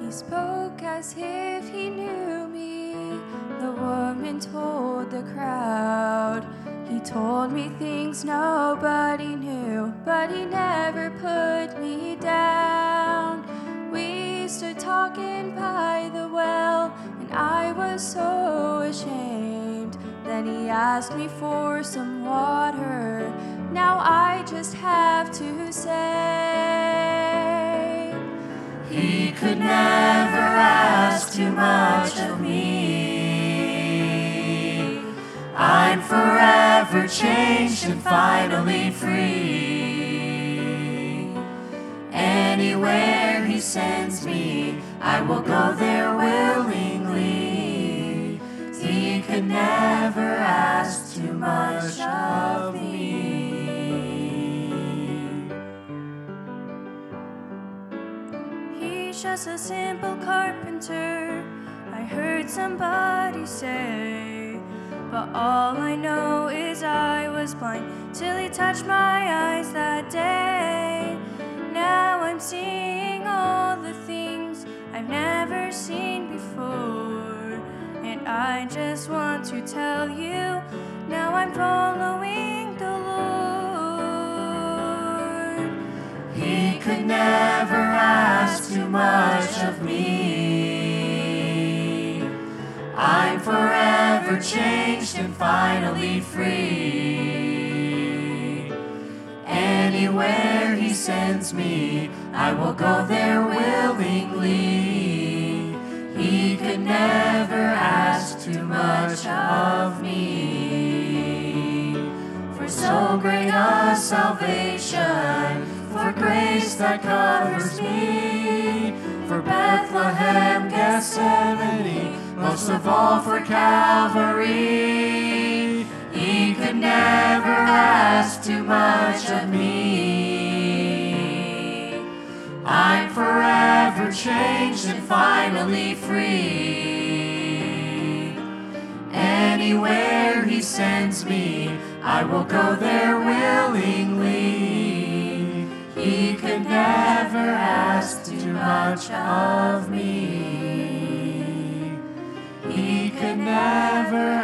He spoke as if he knew me. The woman told the crowd. He told me things nobody knew, but he never put me down. We stood talking by the well, and I was so ashamed. Then he asked me for some water. Now I just have to say, he could never ask too much of me. I'm forever changed and finally free. Anywhere he sends me, I will go there willingly. He could never ask too much of me. He's just a simple carpenter, I heard somebody say. But all I know is I was blind till he touched my eyes that day. Now I'm seeing all the things I've never seen before. And I just want to tell you, now I'm following the Lord. He could never ask too much of me. I'm forever changed and finally free. Anywhere he sends me, I will go there willingly. He could never ask too much of me. For so great a salvation, for grace that covers me, for Bethlehem, Gethsemane, most of all for Calvary. He could never ask too much of me. I'm forever changed and finally free. Anywhere he sends me, I will go there willingly. He could never ask too much of me. He could never